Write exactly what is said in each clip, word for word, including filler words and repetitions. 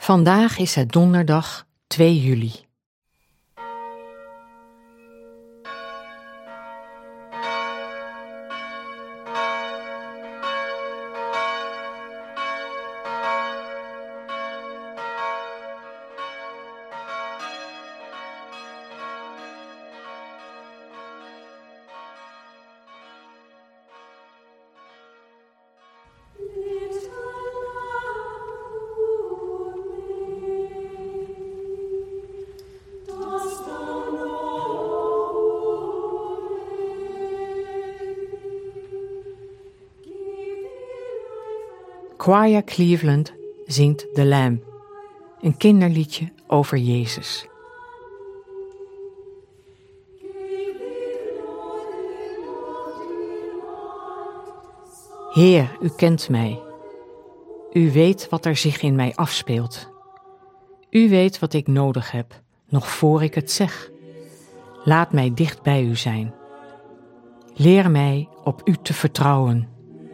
Vandaag is het donderdag twee juli. Choir Cleveland zingt The Lamb, een kinderliedje over Jezus. Heer, u kent mij. U weet wat er zich in mij afspeelt. U weet wat ik nodig heb, nog voor ik het zeg. Laat mij dicht bij u zijn. Leer mij op u te vertrouwen.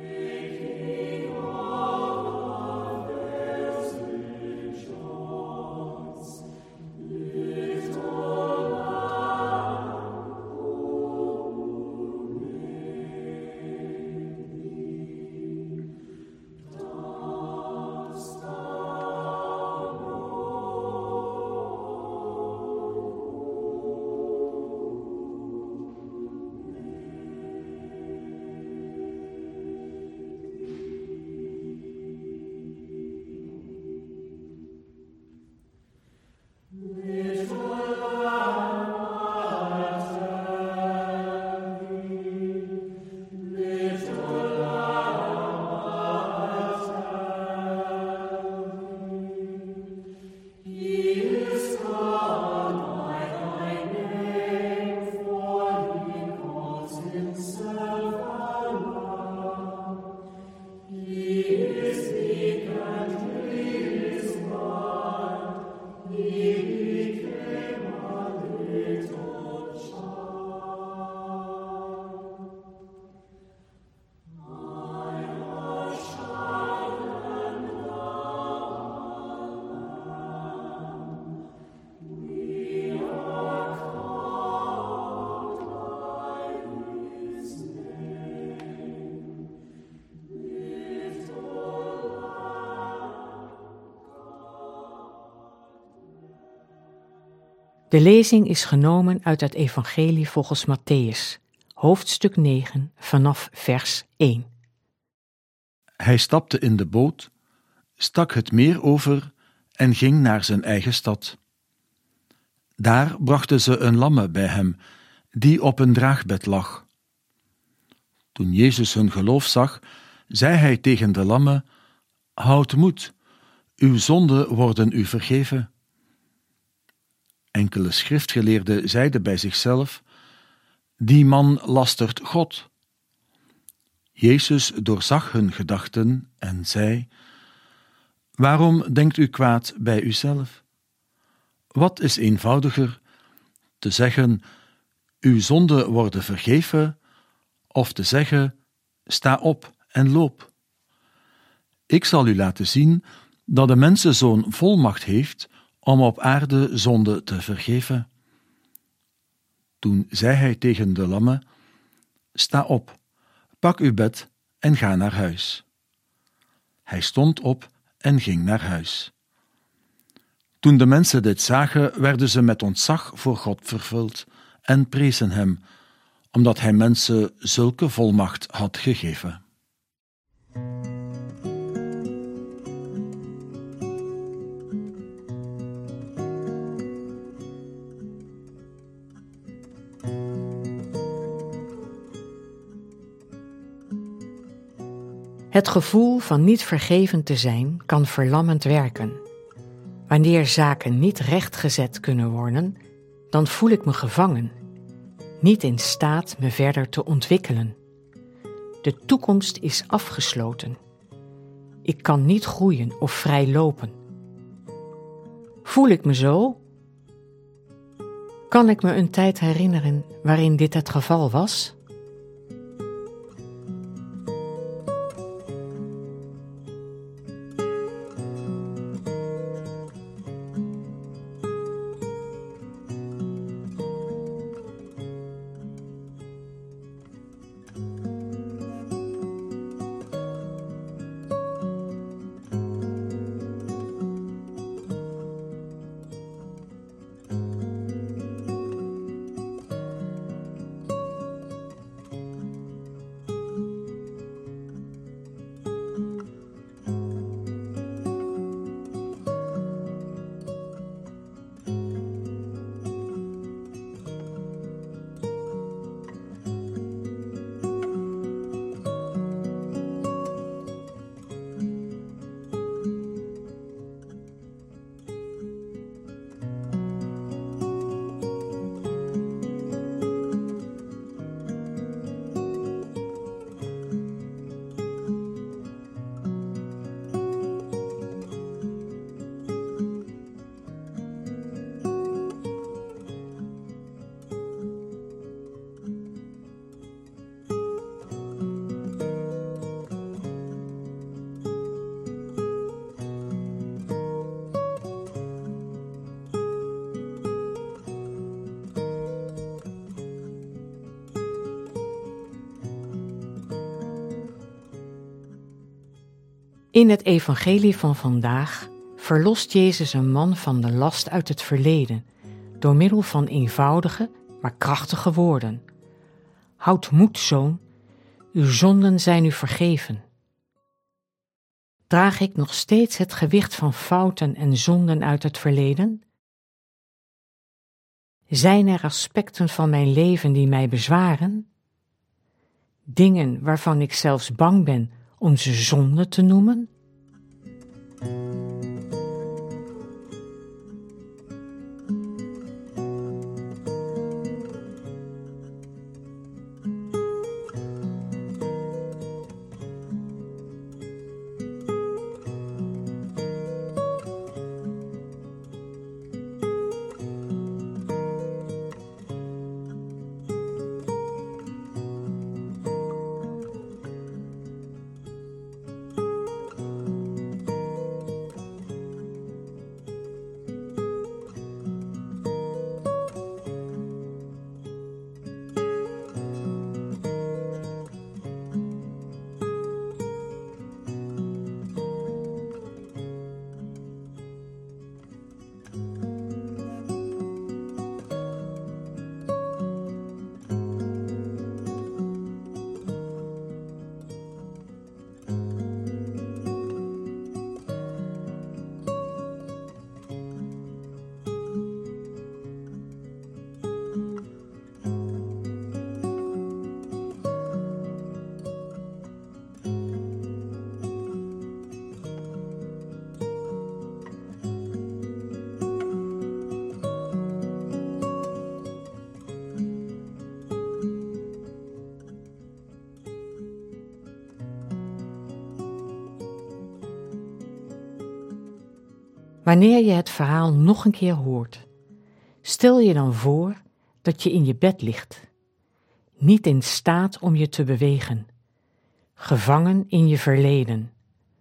De lezing is genomen uit het Evangelie volgens Mattheüs, hoofdstuk negen, vanaf vers één. Hij stapte in de boot, stak het meer over en ging naar zijn eigen stad. Daar brachten ze een lamme bij hem, die op een draagbed lag. Toen Jezus hun geloof zag, zei hij tegen de lamme: Houd moed, uw zonden worden u vergeven. Enkele schriftgeleerden zeiden bij zichzelf: Die man lastert God. Jezus doorzag hun gedachten en zei: Waarom denkt u kwaad bij uzelf? Wat is eenvoudiger, te zeggen: Uw zonden worden vergeven, of te zeggen: Sta op en loop? Ik zal u laten zien dat de mensenzoon volmacht heeft om op aarde zonde te vergeven. Toen zei hij tegen de lamme: Sta op, pak uw bed en ga naar huis. Hij stond op en ging naar huis. Toen de mensen dit zagen, werden ze met ontzag voor God vervuld en prezen hem, omdat hij mensen zulke volmacht had gegeven. Het gevoel van niet vergeven te zijn kan verlammend werken. Wanneer zaken niet rechtgezet kunnen worden, dan voel ik me gevangen, niet in staat me verder te ontwikkelen. De toekomst is afgesloten. Ik kan niet groeien of vrij lopen. Voel ik me zo? Kan ik me een tijd herinneren waarin dit het geval was? In het evangelie van vandaag verlost Jezus een man van de last uit het verleden door middel van eenvoudige, maar krachtige woorden. Houd moed, zoon, uw zonden zijn u vergeven. Draag ik nog steeds het gewicht van fouten en zonden uit het verleden? Zijn er aspecten van mijn leven die mij bezwaren? Dingen waarvan ik zelfs bang ben om ze zonde te noemen? Wanneer je het verhaal nog een keer hoort, stel je dan voor dat je in je bed ligt, niet in staat om je te bewegen, gevangen in je verleden.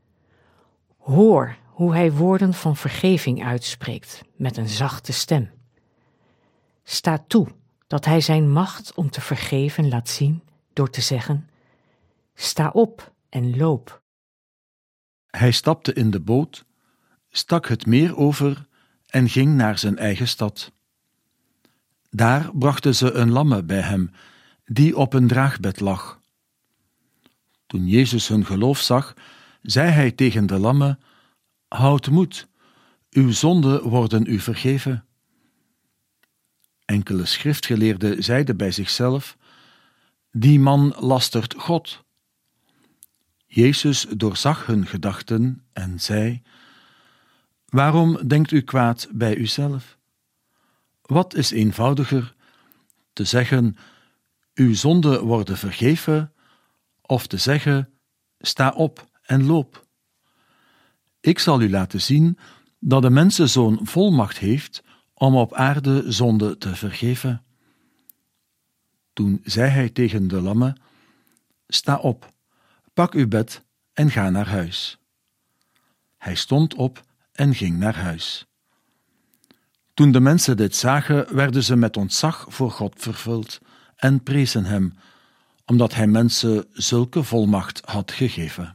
Hoor hoe hij woorden van vergeving uitspreekt met een zachte stem. Sta toe dat hij zijn macht om te vergeven laat zien door te zeggen: sta op en loop. Hij stapte in de boot, stak het meer over en ging naar zijn eigen stad. Daar brachten ze een lamme bij hem, die op een draagbed lag. Toen Jezus hun geloof zag, zei hij tegen de lamme: houd moed, uw zonden worden u vergeven. Enkele schriftgeleerden zeiden bij zichzelf: die man lastert God. Jezus doorzag hun gedachten en zei: waarom denkt u kwaad bij uzelf? Wat is eenvoudiger, te zeggen: uw zonden worden vergeven, of te zeggen: sta op en loop? Ik zal u laten zien dat de mensenzoon volmacht heeft om op aarde zonde te vergeven. Toen zei hij tegen de lamme: sta op, pak uw bed en ga naar huis. Hij stond op en ging naar huis. Toen de mensen dit zagen, werden ze met ontzag voor God vervuld en prezen hem, omdat hij mensen zulke volmacht had gegeven.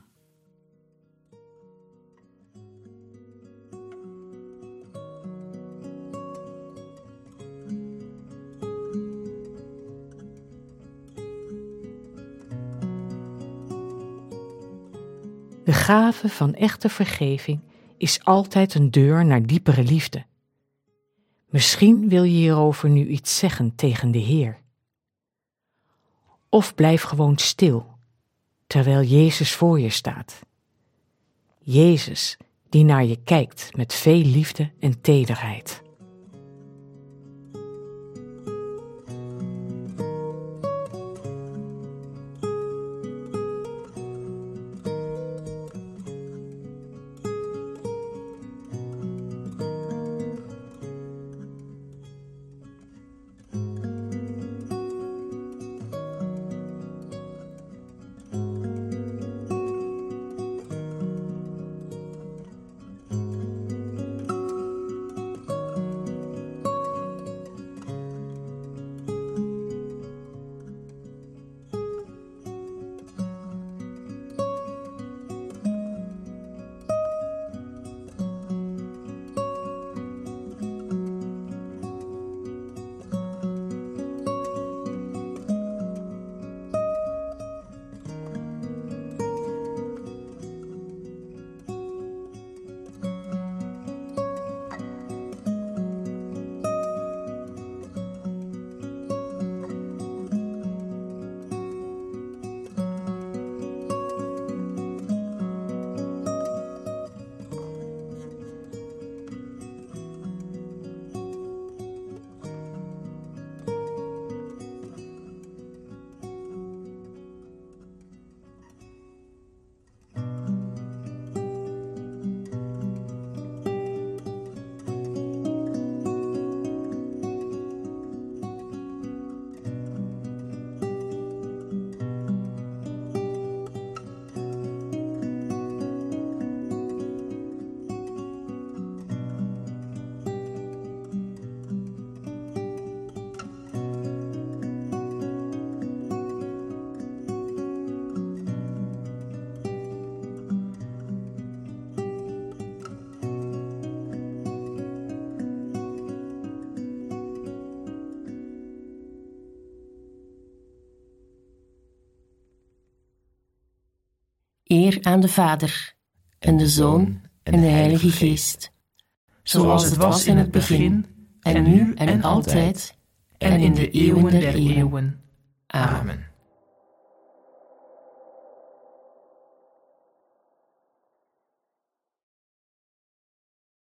De gave van echte vergeving is altijd een deur naar diepere liefde. Misschien wil je hierover nu iets zeggen tegen de Heer. Of blijf gewoon stil, terwijl Jezus voor je staat. Jezus, die naar je kijkt met veel liefde en tederheid. Eer aan de Vader, en de Zoon, en de Heilige Geest. Zoals het was in het begin, en nu en altijd, en in de eeuwen der eeuwen. Amen.